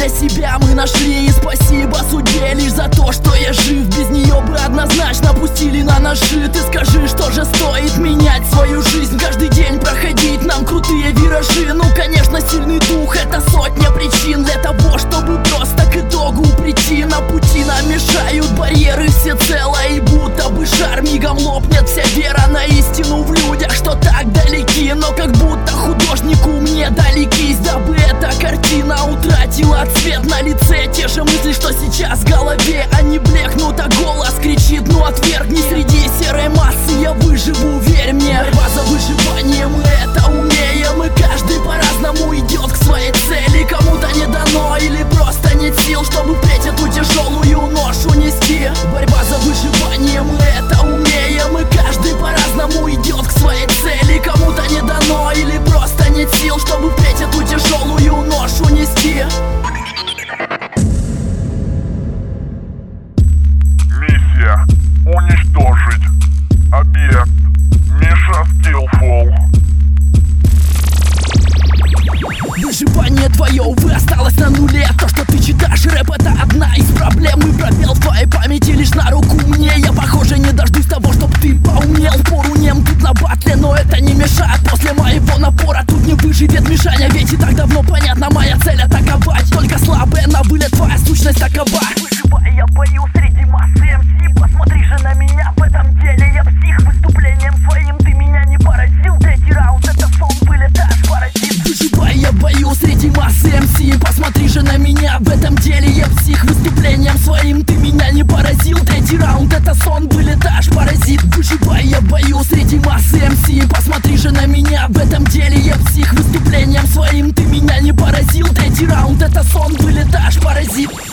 для себя мы нашли. И спасибо судьбе лишь за то, что я жив. Без нее бы однозначно пустили на ножи. Ты скажи, что же стоит менять свою жизнь, каждый день проходить нам крутые виражи. Ну конечно, сильный дух — это сотня причин для того, чтобы просто к итогу прийти. На пути нам мешают барьеры всецело, и будто бы шар мигом лопнет вся вера на истину в людях, что так далеки. Но как будто художнику мне далекись, дабы эта картина утратила цвет на лице. Те же мысли, что сейчас в голове, они блекнут, а голос кричит: ну отвергни. Среди серой массы я выживу, верь мне. Борьба за выживание, мы это умеем, и каждый по-разному идет к своей цели. Кому-то не дано или просто нет сил, чтобы впредь эту тяжелую ношу нести. Борьба за выживание, мы это умеем, и каждый по-разному идет к своей цели. Кому-то не дано или просто нет сил, чтобы впредь эту тяжелую ношу нести. Миссия — уничтожить объект Миша Skillful. Выживание твое, увы, осталось на нуле. То, что ты читаешь рэп, это одна из проблем. И пробел в твоей памяти лишь на руку мне. Я, похоже, не дождусь того, чтоб ты поумнел. Пору нем тут на батле, но это не мешает. После моего напора тут не выживет Мишаня. Ведь и так давно понятна моя цель — атаковать. Только слабая на вылет, твоя сущность такова. Выживая, я бою среди массы МС. Посмотри же на меня, в этом деле я псих. Выступлением своим ты меня не поразил. Третий раунд — это сон, вылетаешь, паразит. Выживая, я бою среди массы МС. Посмотри же на меня, в этом деле я псих. Выступлением своим ты меня не поразил. Третий раунд — это сон, вылетаешь, паразит. Выживая, я бою среди массы МС. Посмотри же на меня, в этом деле я псих. Выступлением своим ты меня не поразил. Третий раунд — это сон, вылетаешь, паразит.